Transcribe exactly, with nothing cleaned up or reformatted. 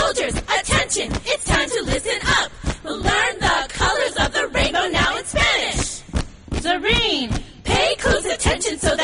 Soldiers, attention, it's time to listen up. We'll learn the colors of the rainbow now in Spanish. Zareen, pay close attention so that